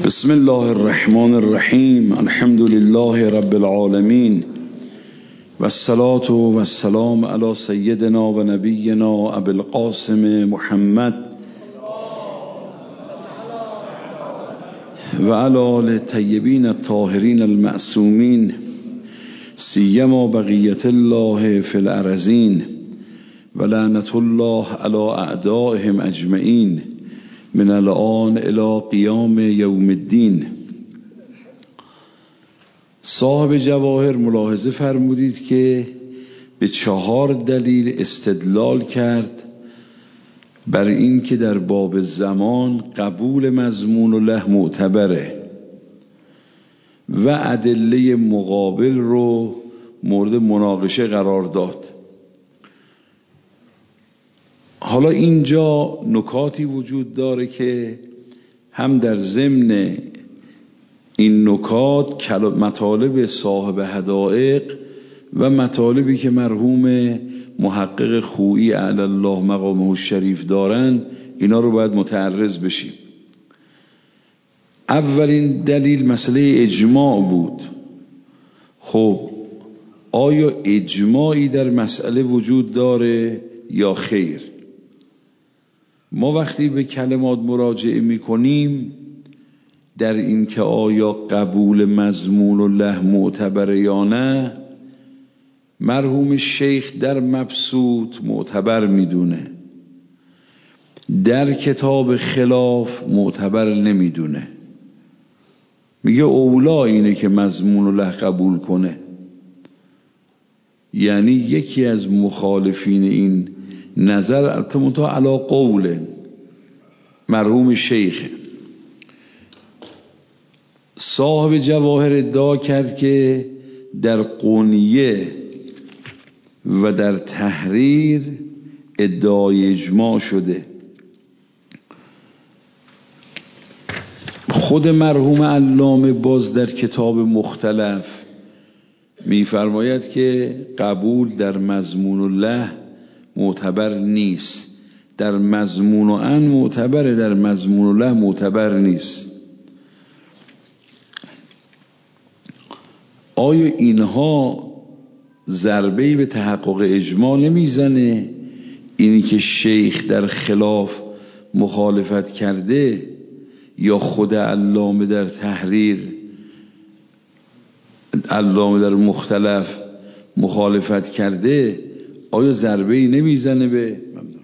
بسم الله الرحمن الرحیم. الحمد لله رب العالمین و الصلاة و السلام علی سیدنا و نبینا ابی القاسم محمد و علی آل الطیبین الطاهرین المعصومین سیما بقیة الله فی الارضین و لعنة الله علی اعدائهم اجمعین من الان الی قیام یوم الدین. صاحب جواهر ملاحظه فرمودید که به 4 دلیل استدلال کرد بر این که در باب زمان قبول مضمون الله معتبره و ادله مقابل رو مورد مناقشه قرار داد. حالا اینجا نکاتی وجود داره که هم در ضمن این نکات مطالب صاحب حدائق و مطالبی که مرحوم محقق خویی اعلی الله مقامه الشریف دارن، اینا رو باید متعرض بشیم. اولین دلیل مسئله اجماع بود. خب آیا اجماعی در مسئله وجود داره یا خیر؟ ما وقتی به کلمات مراجعه میکنیم در این که آیا قبول مضمون الله معتبره یا نه، مرحوم شیخ در مبسوط معتبر میدونه، در کتاب خلاف معتبر نمیدونه. میگه اولا اینه که مضمون الله قبول کنه. یعنی یکی از مخالفین این نظر ارتمتا علا قول مرحوم شیخ صاحب جواهر ادعا کرد که در قونیه و در تحریر ادعای اجماع شده. خود مرحوم علامه باز در کتاب مختلف می‌فرماید که قبول در مضمون الله معتبر نیست، در مضمون و ان معتبره، در مضمون الله معتبر نیست. آیا اینها ضربه‌ای به تحقق اجماع نمیزنه؟ اینی که شیخ در خلاف مخالفت کرده یا خود علامه در تحریر، علامه در مختلف مخالفت کرده، آیا ضربه‌ای نمیزنه به؟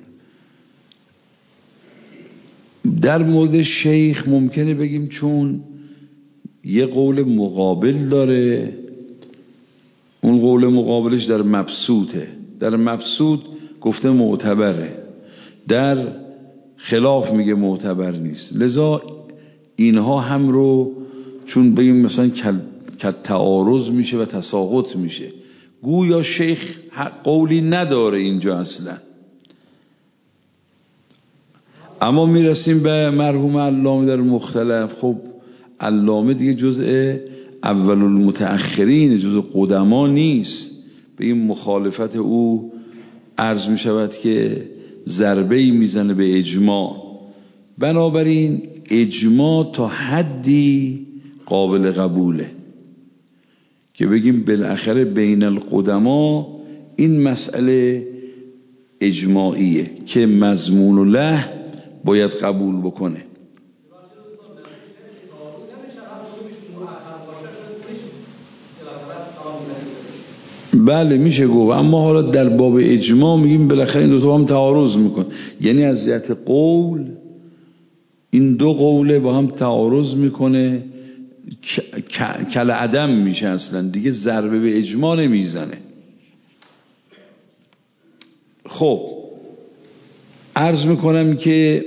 در مورد شیخ ممکنه بگیم چون یه قول مقابل داره، اون قول مقابلش در مبسوطه، در مبسوط گفته معتبره، در خلاف میگه معتبر نیست. لذا اینها هم رو چون بگیم مثلا تعارض میشه و تساقط میشه، گویا شیخ قولی نداره اینجا اصلا. اما میرسیم به مرحوم علامه در مختلف. خب علامه دیگه جزء اول المتأخرین، جزء قدما نیست. به این مخالفت او عرض میشود که ضربه‌ای میزنه به اجماع. بنابراین اجماع تا حدی قابل قبوله که بگیم بالاخره بین القدما این مسئله اجماعیه که مضمون الله باید قبول بکنه. بله میشه گفت، اما حالا در باب اجماع میگیم بالاخره این دوتا با هم تعارض میکن. یعنی از جهت قول این دو قوله با هم تعارض میکنه، کل عدم میشه، اصلا دیگه ضربه به اجماع نمیزنه. خب عرض میکنم که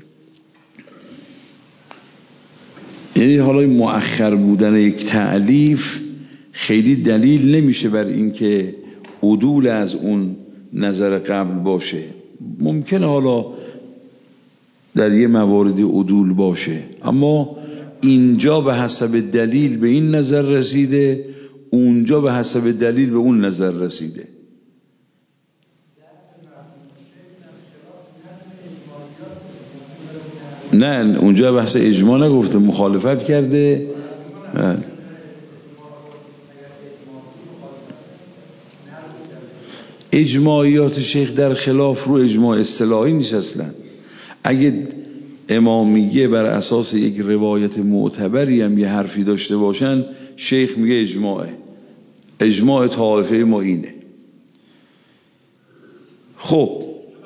یعنی حالا مؤخر بودن یک تألیف خیلی دلیل نمیشه بر این که عدول از اون نظر قبل باشه. ممکنه حالا در یه مواردی عدول باشه، اما اینجا به حسب دلیل به این نظر رسیده، اونجا به حسب دلیل به اون نظر رسیده. نه اونجا بحث اجماع نگفته، مخالفت کرده. اجماعیات شیخ در خلاف رو اجماع اصطلاحی نیست اصلا. اگه امام میگه بر اساس یک روایت معتبری هم یه حرفی داشته باشن، شیخ میگه اجماعه، اجماع طائفه ما اینه. خب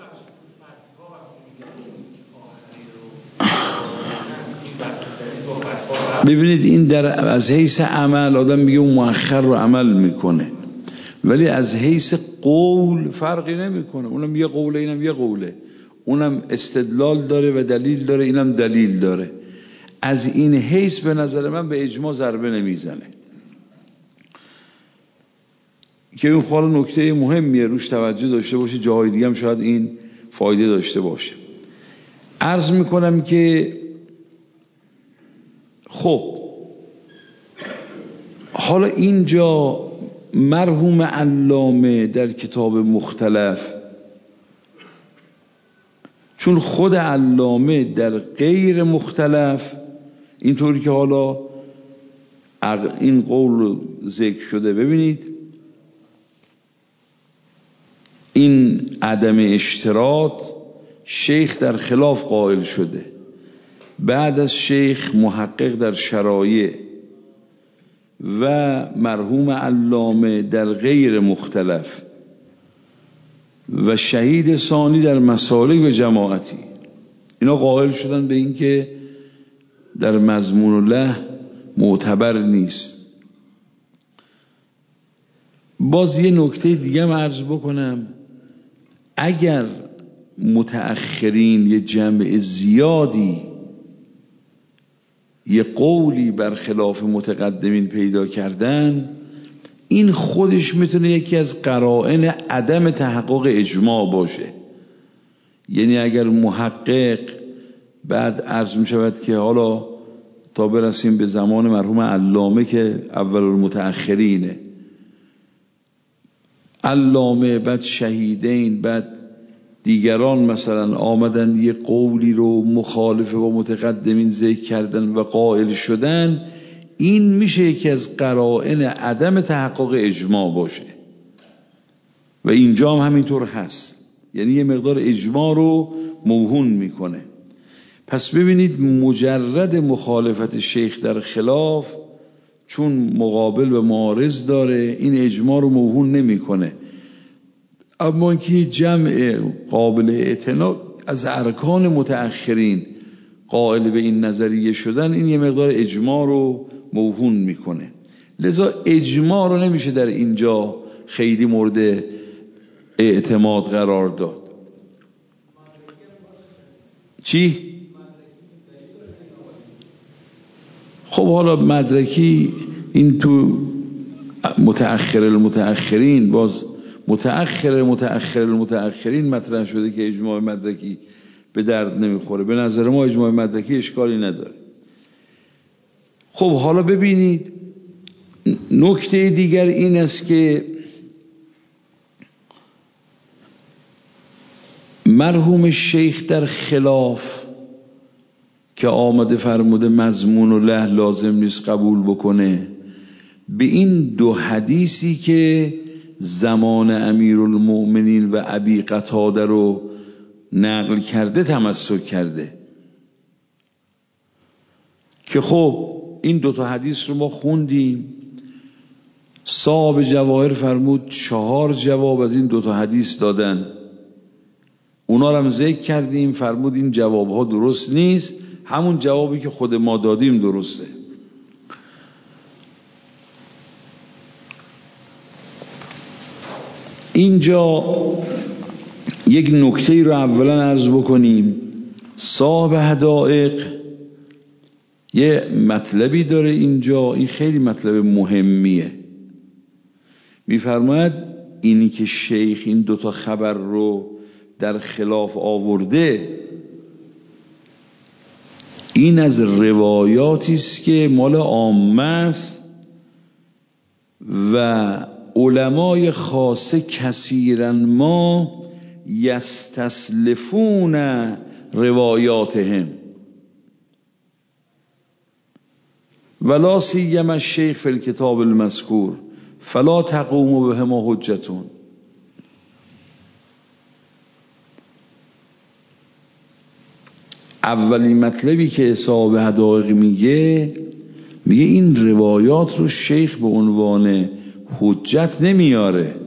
ببینید این در از حیث عمل آدم میگه اون مؤخر رو عمل میکنه، ولی از حیث قول فرقی نمیکنه. اونم یه قوله اینم یه قوله، اونم استدلال داره و دلیل داره اینم دلیل داره. از این حیث به نظر من به اجماع ضربه نمیزنه که اون خاله نکته مهمیه روش توجه داشته باشه، جاهای دیگه هم شاید این فایده داشته باشه. عرض میکنم که خب حالا اینجا مرحوم علامه در کتاب مختلف، چون خود علامه در غیر مختلف اینطوری که حالا این قول ذکر شده، ببینید این عدم اشتراط شیخ در خلاف قائل شده، بعد از شیخ محقق در شرایع و مرحوم علامه در غیر مختلف و شهید ثانی در مسالک و جماعتی، اینا قائل شدن به این که در مضمون الله معتبر نیست. باز یه نکته دیگه عرض بکنم، اگر متأخرین یه جمع زیادی یه قولی برخلاف متقدمین پیدا کردن، این خودش میتونه یکی از قرائن عدم تحقق اجماع باشه. یعنی اگر محقق بعد عرض میشود که حالا تا برسیم به زمان مرحوم علامه که اول المتأخرینه، علامه بعد شهیدین بعد دیگران مثلا آمدن یه قولی رو مخالف با متقدمین ذکر کردن و قائل شدن، این میشه یکی از قرائن عدم تحقق اجماع باشه و اینجا هم همینطور هست، یعنی یه مقدار اجماع رو موهون میکنه. پس ببینید مجرد مخالفت شیخ در خلاف چون مقابل و معارض داره، این اجماع رو موهون نمیکنه. اما اینکه جمع قابل اعتنا از ارکان متأخرین قائل به این نظریه شدن، این یه مقدار اجماع رو موهون میکنه. لذا اجماع رو نمیشه در اینجا خیلی مورد اعتماد قرار داد. چی؟ خب حالا مدرکی این تو متأخر المتأخرین، باز متأخر المتأخرین مطرح شده که اجماع مدرکی به درد نمیخوره. به نظر ما اجماع مدرکی اشکالی نداره. خب حالا ببینید نکته دیگر این است که مرحوم شیخ در خلاف که آمده فرموده مضمون الله لازم نیست قبول بکنه، به این دو حدیثی که زمان امیرالمؤمنین و ابی قتاده رو نقل کرده تمسک کرده که خب این دوتا حدیث رو ما خوندیم. صاحب جواهر فرمود 4 جواب از این دوتا حدیث دادن، اونا رو هم ذکر کردیم. فرمود این جوابها درست نیست، همون جوابی که خود ما دادیم درسته. اینجا یک نکته رو اولا عرض بکنیم. صاحب حدائق یه مطلبی داره اینجا، این خیلی مطلب مهمیه. میفرماید اینی که شیخ این دوتا خبر رو در خلاف آورده، این از روایاتی است که مال عامه است و علمای خاصه کثیرا ما یستسلفون روایاتهم. ولا سیما الشیخ فی الکتاب المذکور فلا تقوم بهما حجتون. اولین مطلبی که صاحب حدائق میگه این روایات رو شیخ به عنوان حجت نمیاره،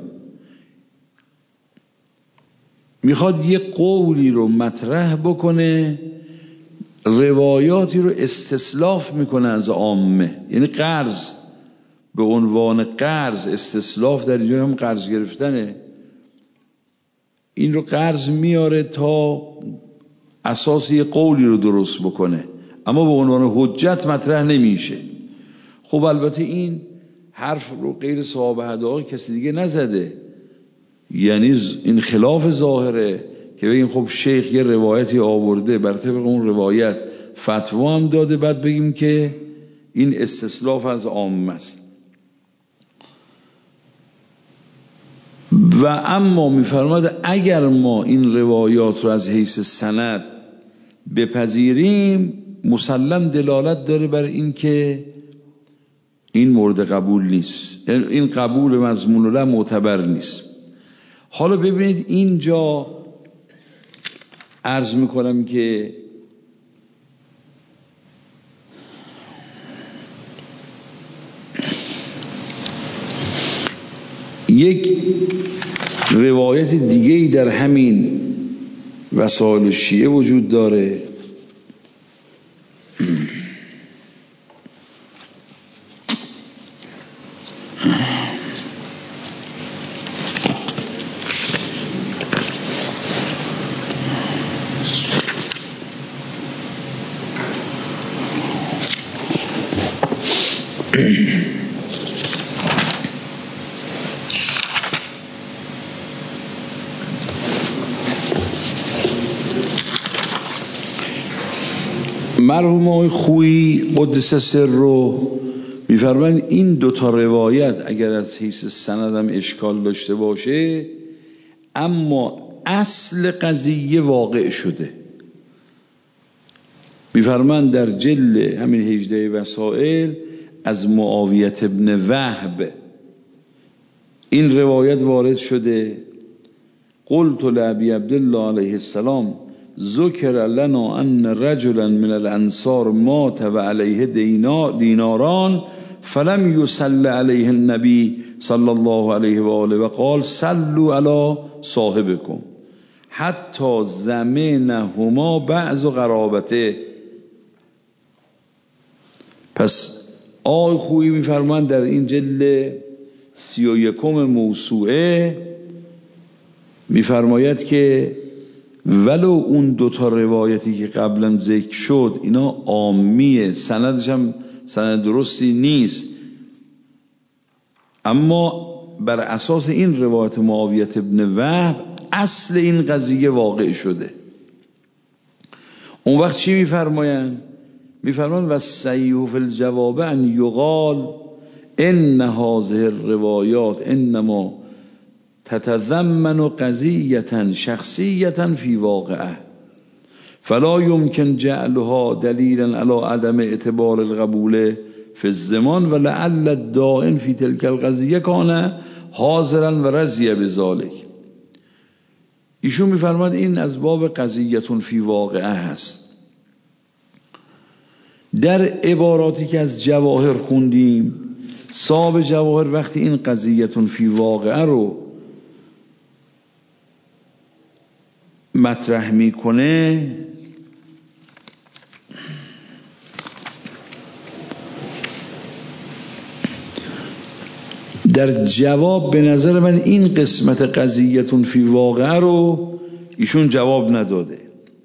میخواد یه قولی رو مطرح بکنه، روایاتی رو استصلاف میکنه از عامه، یعنی قرض به عنوان قرض، استصلاف در اینجا هم قرض گرفتنه، این رو قرض میاره تا اساس یه قولی رو درست بکنه، اما به عنوان حجت مطرح نمیشه. خب البته این حرف رو غیر صاحب حدائق کسی دیگه نزده، یعنی این خلاف ظاهره که بگیم خب شیخ یه روایتی آورده بر طبق اون روایت فتوا هم داده، بعد بگیم که این استصلاف از عامه است. و اما میفرماد اگر ما این روایات رو از حیث سند بپذیریم مسلم دلالت داره بر این که این مورد قبول نیست، این قبول مضمون له معتبر نیست. حالا ببینید اینجا عرض میکنم که یک روایت دیگه‌ای در همین وسائل شیعه وجود داره مرحوم آقای خویی قدس سر رو میفرمایند این دوتا روایت اگر از حیث سند هم اشکال داشته باشه اما اصل قضیه واقع شده. میفرمایند در جلد همین 18 وسائل از معاویه ابن وهب این روایت وارد شده، قلت لابی عبدالله علیه السلام ذکر لنا ان رجلا من الانصار مات و علیه دیناران فلم یصل علیه النبی صلی الله علیه و آله و قال صلوا علی صاحبکم حتی زمنهما بعض قرابته. پس آقای خویی میفرمایند در این جلد 31 موسوعه میفرماید که ولو اون دوتا روایتی که قبلا ذکر شد اینا عامیه، سندش هم سند درستی نیست، اما بر اساس این روایت معاویه ابن وهب اصل این قضیه واقع شده. اون وقت چی میفرمایند؟ میفرمایند و صحیح فی الجواب ان یقال ان هذه الروایات انما تتضمن قضیة شخصیة فی واقعه فلا يمكن جعلها دلیلا علی عدم اعتبار القبول فی الزمان ولعل الدائن فی تلك القضیه کان حاضرا و رضی بذلک. ایشون میفرماد این از باب قضیة فی واقعه هست. در عباراتی که از جواهر خوندیم صاحب جواهر وقتی این قضیة فی واقعه رو مطرح میکنه در جواب به نظر من این قسمت قضیة فی واقعه رو ایشون جواب نداده.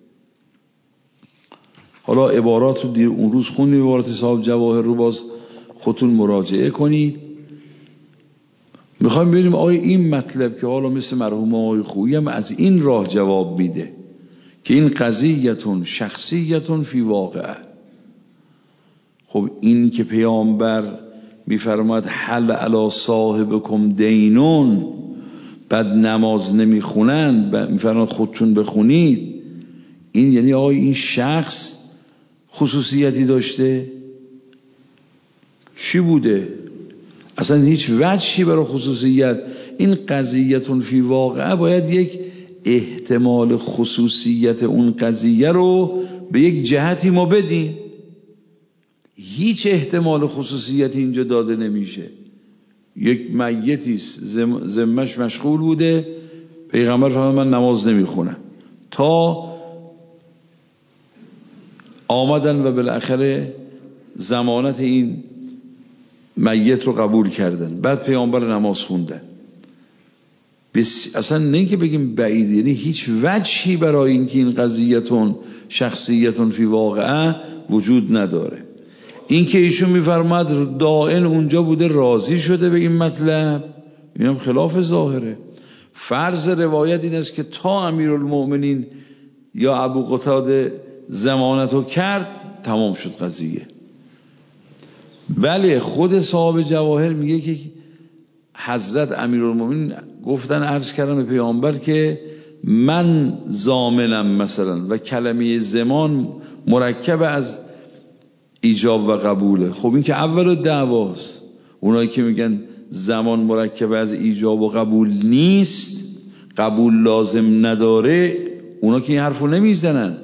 حالا عبارات رو دیر اون روز خوندیم، عبارات صاحب جواهر رو باز خودتون مراجعه کنید. میخوایم ببینیم آیا این مطلب که حالا مثل مرحوم آقای خویی هم از این راه جواب میده که این قضیة شخصیة فی واقعه. خب این که پیامبر میفرماد حل علی صاحبکم دینون بعد نماز نمیخونن میفرماد خودتون بخونید، این یعنی آقای این شخص خصوصیتی داشته؟ چی بوده؟ اصلا هیچ وجهی برای خصوصیت. این قضیتون فی واقعه باید یک احتمال خصوصیت اون قضیه رو به یک جهتی ما بدیم. هیچ احتمال خصوصیت اینجا داده نمیشه. یک میتیست ذمه‌اش مشغول بوده، پیغمبر فرمود من نماز نمیخونم، تا آمدن و بالاخره ضمانت این میت رو قبول کردن، بعد پیامبر نماز خوندن. اصلا نه که بگیم بعید، یعنی هیچ وجهی برای اینکه این قضیتون شخصیتون فی واقعه وجود نداره. این که ایشون میفرماد دائن اونجا بوده راضی شده به این مطلب، اینم خلاف ظاهره. فرض روایت این است که تا امیرالمؤمنین یا ابو قتاده ضمانتو کرد تمام شد قضیه. بله خود صاحب جواهر میگه که حضرت امیرالمؤمنین گفتن عرض کردم به پیامبر که من ضامنم مثلا، و کلمه زمان مرکب از ایجاب و قبوله. خب این که اول دعواست. اونایی که میگن زمان مرکب از ایجاب و قبول نیست، قبول لازم نداره، اونا که این حرفو نمیزنن.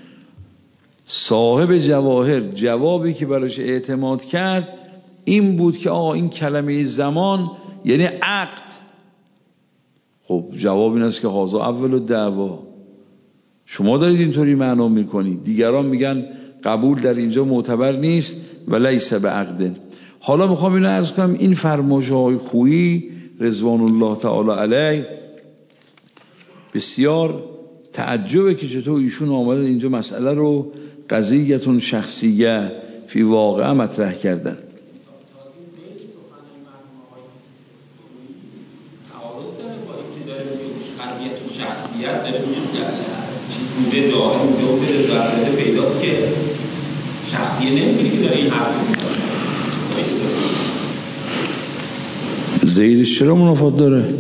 صاحب جواهر جوابی که براش اعتماد کرد این بود که آقا این کلمه زمان یعنی عقد. خب جواب این است که هازا اول دعوا. شما دارید اینطوری معنا میکنید، دیگران میگن قبول در اینجا معتبر نیست و لیس به عقد. حالا میخوام اینو عرض کنم، این فرمایش‌های خویی رضوان الله تعالی علیه بسیار تعجبه که چطور ایشون آمدن اینجا مسئله رو قضیتون شخصیه فی واقعه مطرح کردن. بوده دائم بوده در پیداست که شخصیه نمیگیری که داره این حرف میزنه. زیرش چرا منافات داره؟ داره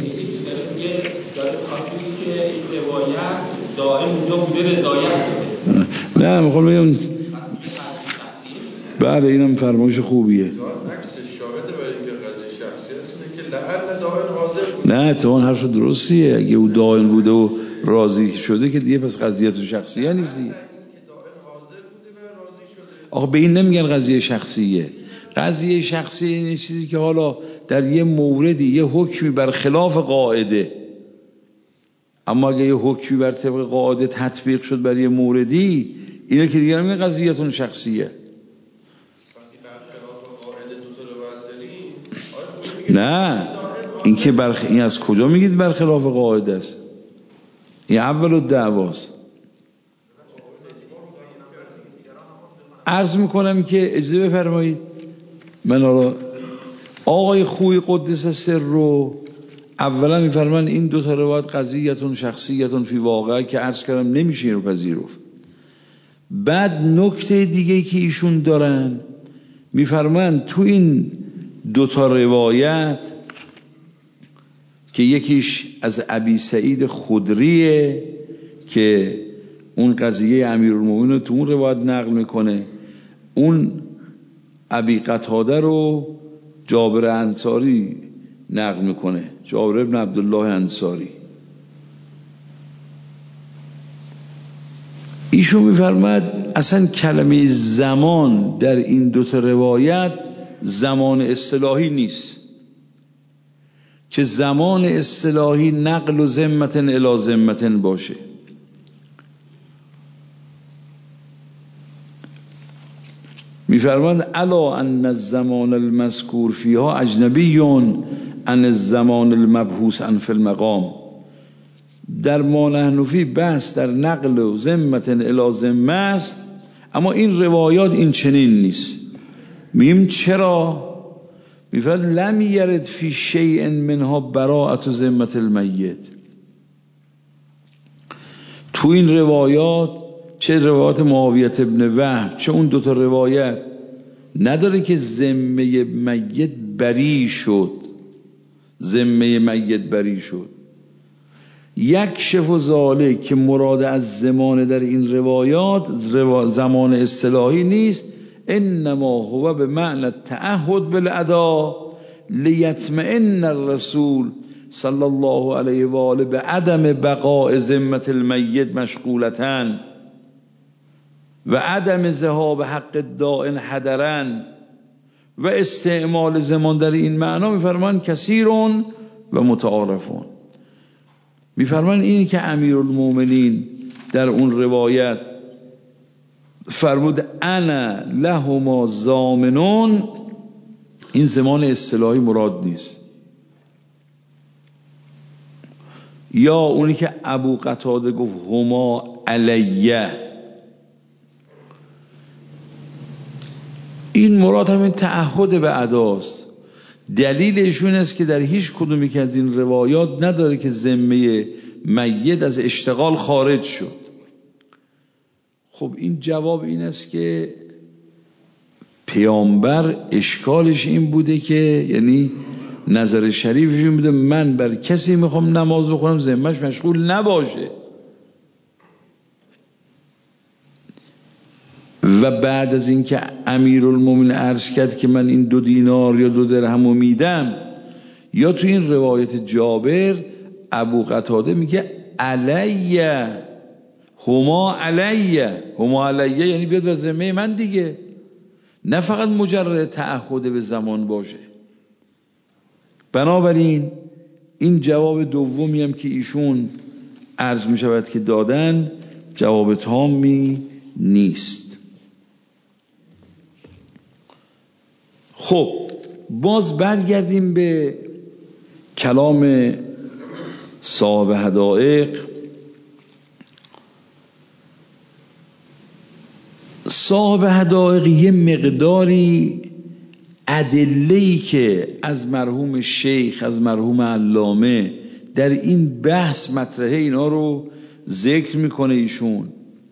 خاطری که این روایت دائم اونجا بوده رضایت بوده. نه میخوام بگم بله اینم فرمایش خوبیه. عکس شاهده برای اینکه قضیه شخصی است که لعل دائم حاضر بود. نه اتفاقا حرف درستیه. اگه او دائم بوده و راضی شده که دیگه پس قضیه شخصیه نیست دیگه. آخه به این نمیگن قضیه شخصیه. قضیه شخصیه این چیزی که حالا در یه موردی یه حکمی بر خلاف قاعده، اما اگه یه حکمی بر طبق قاعده تطبیق شد بر یه موردی، اینه که دیگه نمیگن قضیه‌تون شخصیه. نه این که این از کجا میگید برخلاف قاعده است؟ این اول دعواست. عرض میکنم که اجازه بفرمایید من آقای خوی قدس سر رو اولا میفرمان این دو تا روایت قضیتون شخصیتون فی واقعه که عرض کردم نمیشه این رو پذیرفت. بعد نکته دیگه که ایشون دارن میفرمان تو این دو تا روایت که یکیش از ابی سعید خدریه که اون قضیه امیرالمومنین رو تو اون روایت نقل میکنه، اون ابی قتاده رو جابر انصاری نقل میکنه، جابر ابن عبدالله انصاری. ایشون میفرماد اصلا کلمه زمان در این دوتا روایت زمان اصطلاحی نیست، که زمان اصطلاحی نقل و ذمتن الی ذمتن باشه. میفرماند الا ان الزمان المذکور فیها اجنبی عن الزمان المبحوث عن فی المقام. در ما نحن فی بحث در نقل و ذمتن الی ذمه است، اما این روایات این چنین نیست. میگیم چرا؟ میفرماند لم یرد فی شیء منها براءة ذمة المیت. تو این روایات، چه روایات معاویه ابن وهب چه اون دوتا روایت، نداره که ذمه میت بری شد. ذمه میت بری شد. یک شف ذالک که مراد از زمان در این روایات زمان اصطلاحی نیست، انما هو به معنی التعهد بالاداء لیطمئن الرسول صلی الله علیه و آله به عدم بقاء ذمة المیت مشغولتن و عدم ذهاب حق الدائن حدرن و استعمال زمان در این معنا میفرمان کثیرون و متعارفون. میفرمان اینی که امیرالمومنین در اون روایت فرمود انا لهما ضامنون، این زمان اصطلاحی مراد نیست. یا اونی که ابو قتاده گفت هما علیه، این مراد همین تعهد به اداست. دلیل ایشون است که در هیچ کدومی که از این روایات نداره که ذمه میت از اشتغال خارج شد. خب این جواب این است که پیامبر اشکالش این بوده که یعنی نظر شریفش این بوده من بر کسی میخوام نماز بخونم ذمه‌اش مشغول نباشه. و بعد از اینکه امیرالمومنین عرض کرد که من این 2 دینار یا 2 درهمو میدم، یا تو این روایت جابر ابو قتاده میگه علیه هما علیه، هما علیه یعنی بیاد به ذمه من دیگه، نه فقط مجرد تعهد به زمان باشه. بنابراین این جواب دومی هم که ایشون عرض می شود که دادن جواب تامی نیست. خب باز برگردیم به کلام صاحب حدائق. صاحب حدائق یه مقداری ادله‌ای که از مرحوم شیخ از مرحوم علامه در این بحث مطرحه اینا رو ذکر میکنه ایشون.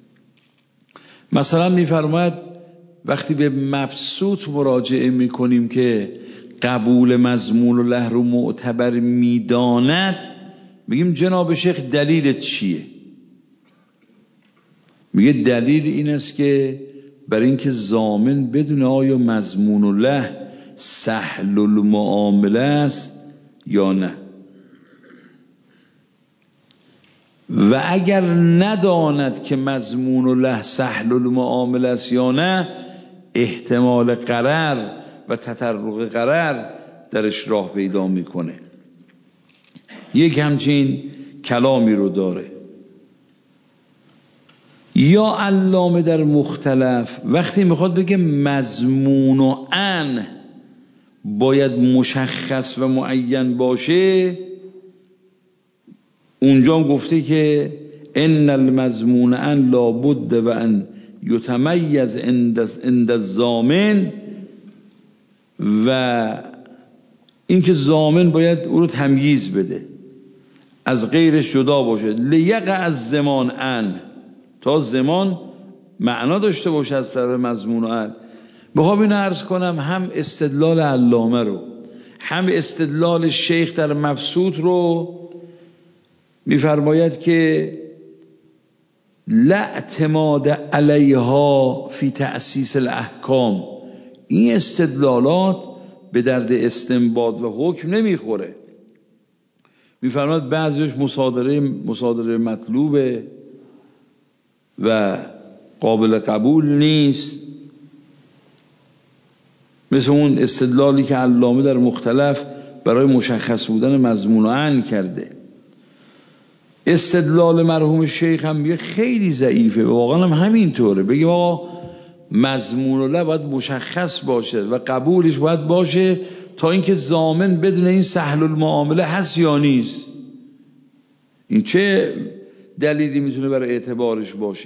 مثلا میفرماید وقتی به مبسوط مراجعه میکنیم که قبول مضمون و له رو معتبر میداند، میگیم جناب شیخ دلیلت چیه؟ میگه دلیل این است که برای اینکه ضامن بدون آیا مضمون و له سهل المعامله است یا نه، و اگر نداند که مضمون و له سهل المعامله است یا نه، احتمال غرر و تطرق غرر درش راه پیدا میکنه. یک همچین کلامی رو داره. یا علامه در مختلف وقتی میخواد بگه مضمون و ان باید مشخص و معین باشه، اونجا گفته که ان المضمون ان لابد و ان یتمیز عند الضامن، و اینکه ضامن باید او رو تمییز بده از غیرش جدا باشه. لیقع از زمان ان، تا زمان معنا داشته باشه از طرف مضمون ان. بخوام اینو عرض کنم هم استدلال علامه رو هم استدلال شیخ در مبسوط رو میفرماید که لا اعتماد علیها فی تأسیس الاحکام، این استدلالات به درد استنباط و حکم نمیخوره. میفرماید بعضیش مصادره مطلوبه و قابل قبول نیست، مثل اون استدلالی که علامه در مختلف برای مشخص بودن مضمون و عن کرده. استدلال مرحوم شیخ هم میگه خیلی ضعیفه، واقعا هم همینطوره. بگیم آقا مضمون و له باید مشخص باشه و قبولش باید باشه تا اینکه ضامن بدون این سهل المعامله هست یا نیست. این چه دلیلی میتونه برای اعتبارش باشه؟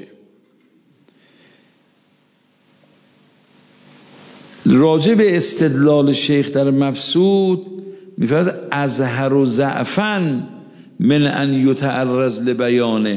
راجع به استدلال شیخ در مبسوط میفرد ازهر و ضعفن من ان یتعرض لبیانه،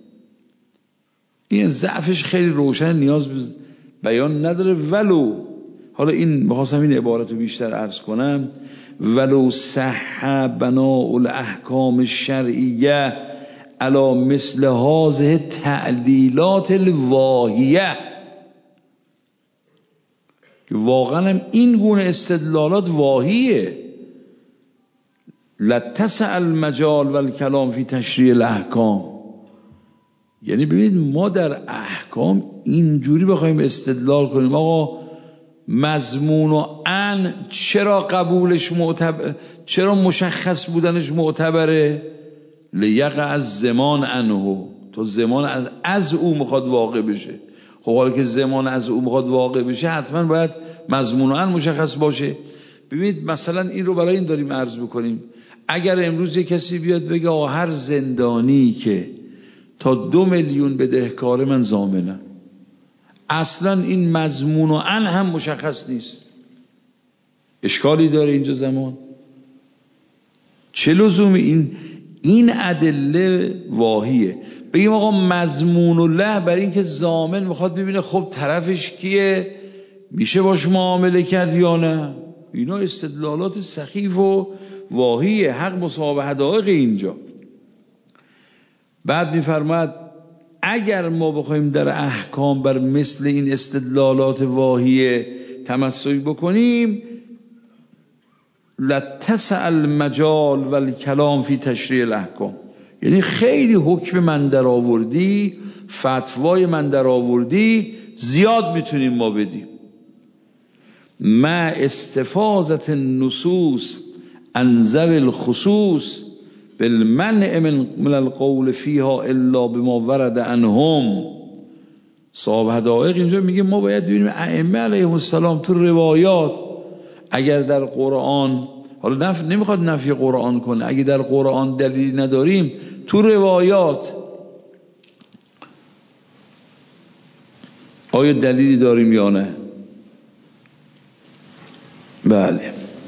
این ضعفش خیلی روشن، نیاز به بیان نداره. ولو حالا این می‌خواستم این عبارت رو بیشتر عرض کنم، ولو صح بناء الاحکام الشرعیه علی مثل هذه تعلیلات الواهیه، که واقعا هم این گونه استدلالات واهیه. لتسع المجال و الکلام فی تشریع الاحکام. یعنی ببینید ما در احکام اینجوری بخوایم استدلال کنیم آقا مضمون و ان چرا قبولش چرا مشخص بودنش معتبره؟ لیقع از زمان انه، تو زمان از او میخواد واقع بشه. خب حالا که زمان از او میخواد واقع بشه حتما باید مضمون و ان مشخص باشه. ببینید مثلا این رو برای این داریم عرض بکنیم، اگر امروز یک کسی بیاد بگه آقا هر زندانی که تا 2 میلیون بدهکار من ضامنم، اصلا این مضمون و ان هم مشخص نیست، اشکالی داره اینجا زمان؟ چه لزوم این ادله واهیه. بگیم آقا مضمون الله برای اینکه ضامن میخواد ببینه خب طرفش کیه، میشه باش معامله کرد یا نه. اینا استدلالات سخیف و واهیه، حق مصاب حدائق اینجا. بعد میفرماید اگر ما بخوایم در احکام بر مثل این استدلالات واهیه تمسک بکنیم، لتسع المجال و الکلام فی تشریع الاحکام، یعنی خیلی حکم من در آوردی، فتوای من در آوردی زیاد میتونیم ما بدیم. ما استفاضت النصوص عن ذوی الخصوص بالمنع من القول فیها الا بما ورد عنهم. صاحب حدائق اینجا میگه ما باید ببینیم ائمه علیهم السلام تو روایات اگر در قرآن، حالا نمیخواد نفی قرآن کنه، اگه در قرآن دلیل نداریم تو روایات آیا دلیلی داریم یا نه؟ بله.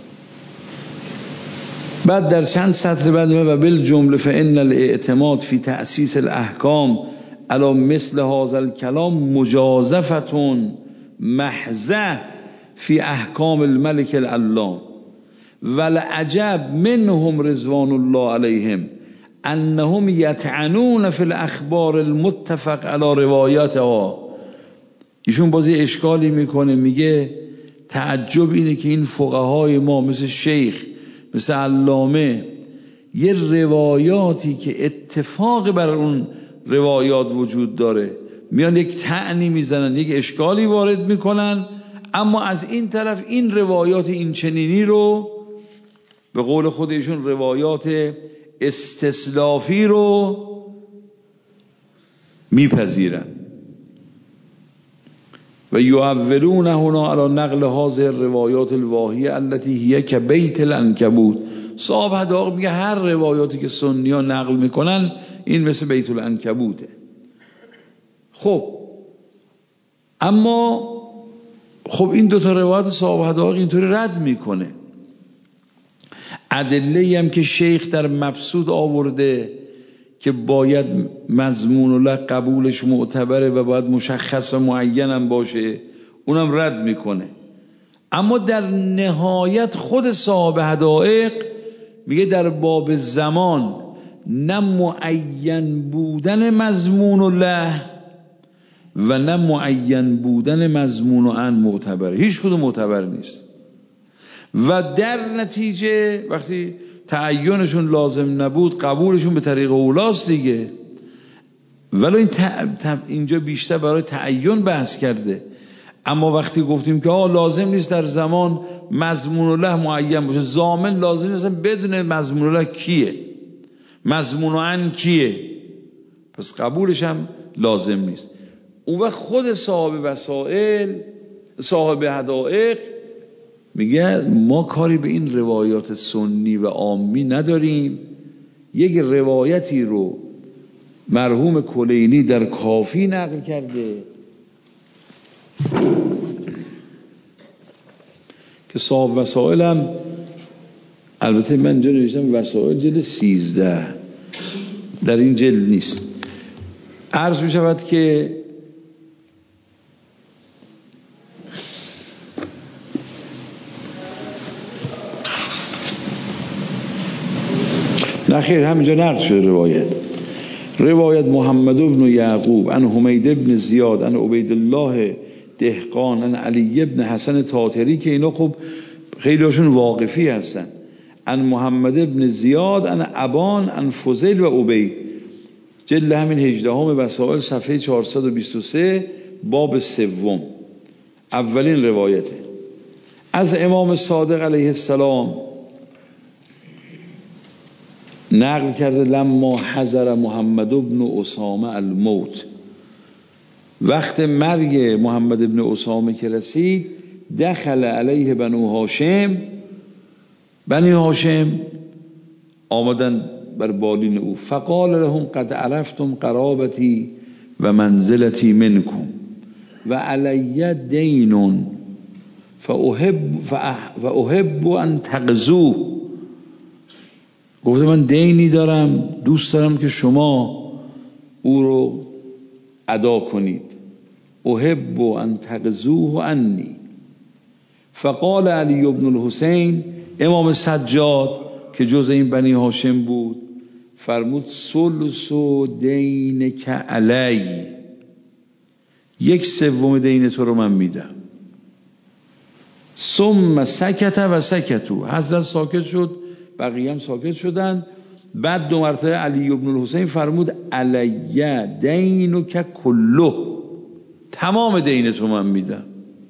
بعد در چند سطر بعد و بالجمله فإن الاعتماد فی تأسیس الاحکام علی مثل هذا الکلام مجازفة محضة فی احکام الملك العلام والعجب منهم رضوان الله علیهم انهم یطعنون فی الاخبار المتفق علی روایتها. ایشون بازی اشکالی میکنه، میگه تعجب اینه که این فقهای ما مثل شیخ مثل علامه یه روایاتی که اتفاق بر اون روایات وجود داره میان یک طعنی میزنن، یک اشکالی وارد میکنن، اما از این طرف این روایات این چنینی رو به قول خودشون روایات استسلافی رو میپذیرن و یعولون هنا علی نقل هذه الروایات الواهیه التي هي كبیت العنکبوت. صاحب حدائق میگه هر روایاتی که سنی ها نقل میکنن این مثل بیت العنکبوته. خب اما خب این دوتا روایت صاحب حدائق اینطوری رد میکنه. ادله هم که شیخ در مبسوط آورده که باید مضمون الله قبولش معتبره و باید مشخص و معین هم باشه، اونم رد میکنه. اما در نهایت خود صاحب حدائق میگه در باب زمان نه معین بودن مضمون الله و نه معین بودن مضمون ان معتبره، هیچ کدوم معتبر نیست. و در نتیجه وقتی تعینشون لازم نبود قبولشون به طریق اولاست دیگه. ولی این اینجا بیشتر برای تعین بحث کرده. اما وقتی گفتیم که لازم نیست در زمان مضمون الله معین باشه، ضامن لازم نیست بدون مضمون الله کیه، مضمون ان کیه، پس قبولش هم لازم نیست. اون وقت خود صاحب وسائل صاحب حدائق میگه ما کاری به این روایات سنی و عامی نداریم. یک روایتی رو مرحوم کلینی در کافی نقل کرده که صاحب وسائل هم، البته من اینجا نوشتم وسائل جلد 13 در این جلد نیست، عرض می شود که نخیر همینجا نقل شده روایت محمد بن یعقوب عن حمید بن زیاد عن عبید الله دهقان عن علی ابن حسن تاتری که اینا خب خیلی هاشون واقفی هستن، عن محمد ابن زیاد عن ابان عن فضیل و عبید، جلد همین 18 وسائل صفحه 423 باب سوم، اولین روایته. از امام صادق علیه السلام نقل کرده لما حضر محمد ابن اسامه الموت، وقت مرگ محمد ابن اسامه که رسید، دخل علیه بنو هاشم، بنی هاشم آمدن بر بالین او، فقال لهم قد عرفتم قرابتی و منزلتی منکم و علی دین فاحب ان تقضوه. گفته من دینی دارم، دوست دارم که شما او رو ادا کنید. احب ان تقضوه عنی. فقال علی ابن الحسین، امام سجاد که جز این بنی هاشم بود فرمود ثلث دینک علی، 1/3 دین تو رو من میدم. ثم سکت و سکتو، حضرت ساکت شد، بقیه هم ساکت شدند. بعد 2 مرتبه علی ابن الحسین فرمود علی دینک کله، تمام دین تو من میدم.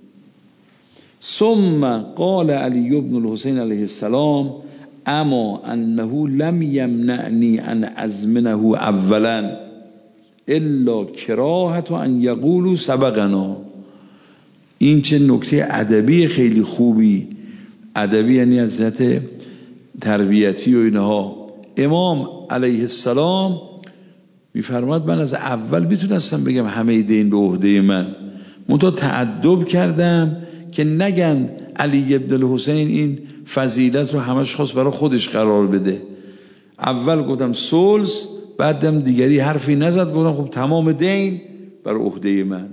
ثم قال علی ابن الحسین علیه السلام اما انه لم یمنعنی ان ازمنه اولا الا کراهت ان یقولوا سبقنا. این چه نکته ادبی خیلی خوبی، ادبی یعنی از جهت تربیتی و اینها. امام علیه السلام میفرماد من از اول میتونستم بگم همه دین به عهده من، منتها تعدب کردم که نگن علی ابن الحسین این فضیلت رو همش خواست برای خودش قرار بده. اول گفتم ثلث، بعدم دیگری حرفی نزد، گفتم خب تمام دین بر عهده من.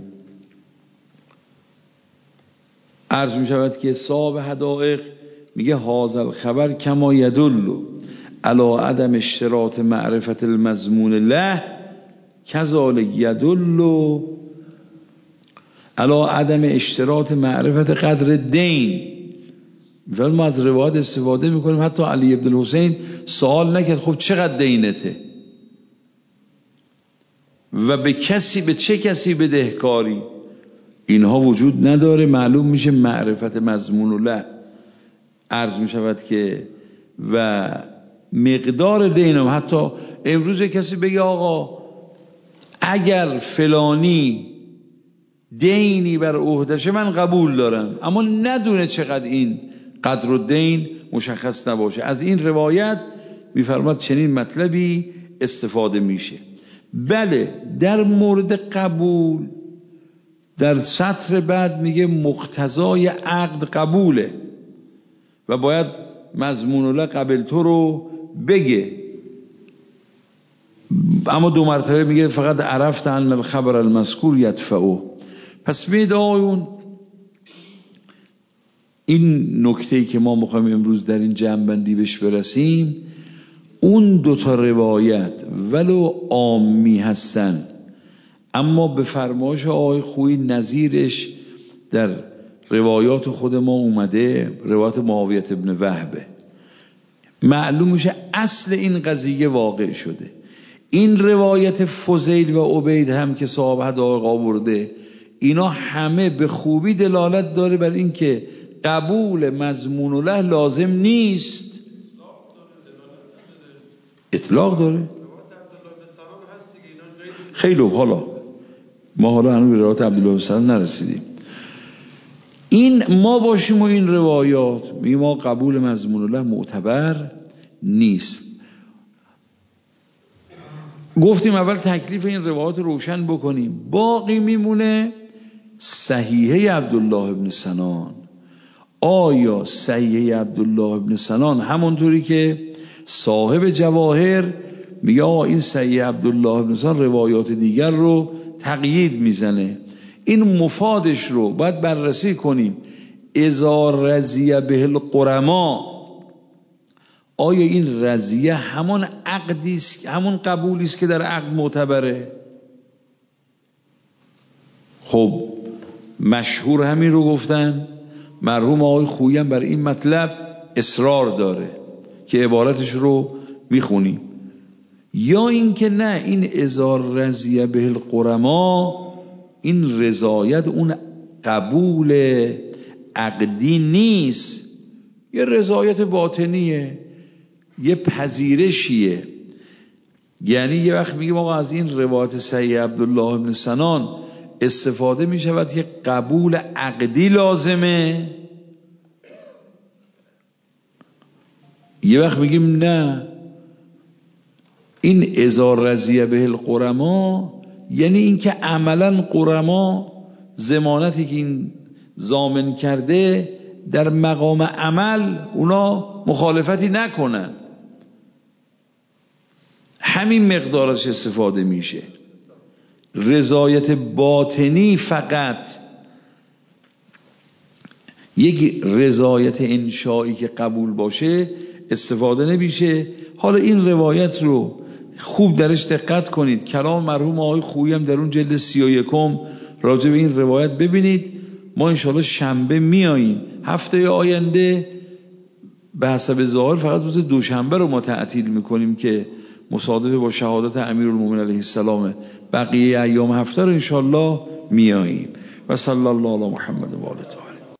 عرض می شود که صاحب حدائق میگه هذا الخبر کما یدل علی عدم اشتراط معرفت المضمون له کذالک یدل علی عدم اشتراط معرفت قدر دین. ما از روایت استفاده میکنیم، حتی علی ابن الحسین سوال نکرد خب چقدر دینته و به چه کسی بدهکاری، اینها وجود نداره. معلوم میشه معرفت مضمون له. عرض میشود که و مقدار دینم، حتی امروز کسی بگه آقا اگر فلانی دینی بر عهدهشه من قبول دارم، اما ندونه چقدر این قدر و دین مشخص نباشه. از این روایت میفرماد چنین مطلبی استفاده میشه. بله در مورد قبول در سطر بعد میگه مقتضای عقد قبوله و باید مضمون الله قبل تو رو بگه، اما 2 مرتبه میگه فقط عرفت ان الخبر المذکور یدفعه. پس میاد آیون این نکته‌ای که ما میخوایم امروز در این جمع‌بندی بهش برسیم، اون 2 روایت ولو عامی هستن اما به فرمایش آقای خویی نظیرش در روایات خود ما اومده، روایت معاویه ابن وهبه. معلوم میشه اصل این قضیه واقع شده. این روایت فضیل و عبید هم که صاحب حدائق آورده، اینا همه به خوبی دلالت داره بر این که قبول مضمون الله لازم نیست. اطلاق داره. خیلی حالا ما هنوز به روایت عبدالله بن سلام نرسیدیم. این ما باشیم و این روایات میگیم ما قبول مضمون الله معتبر نیست. گفتیم اول تکلیف این روایات روشن بکنیم. باقی میمونه صحیحه عبدالله بن سنان. آیا صحیحه عبدالله بن سنان همونطوری که صاحب جواهر میگه این صحیحه عبدالله بن سنان روایات دیگر رو تقیید میزنه، این مفادش رو باید بررسی کنیم. اذا رضی به القرما، آیا این رضیه همون عقدی است، همون قبولی است که در عقد معتبره؟ خب مشهور همین رو گفتن. مرحوم آقای خویی هم بر این مطلب اصرار داره که عبارتش رو میخونیم. یا اینکه نه، این اذا رضی به القرما، این رضایت اون قبول عقدی نیست، یه رضایت باطنیه، یه پذیرشیه. یعنی یه وقت میگیم آقا از این روایت صحیح عبدالله بن سنان استفاده میشود که قبول عقدی لازمه، یه وقت میگیم نه، این اذا رضی به القرما یعنی این که عملا قرما ضمانتی که این ضامن کرده در مقام عمل اونا مخالفتی نکنن، همین مقدارش استفاده میشه. رضایت باطنی فقط یک رضایت انشایی که قبول باشه استفاده نمیشه. حالا این روایت رو خوب درش دقت کنید، کلام مرحوم آقای خویی هم در اون جلد 31 راجع به این روایت ببینید. ما انشاءالله شنبه میاییم، هفته آینده به حسب ظاهر فقط روز دوشنبه رو ما تعطیل میکنیم که مصادفه با شهادت امیرالمومنین علیه السلام. بقیه ایام هفته رو انشاءالله میاییم. و صلی الله علی محمد و آله.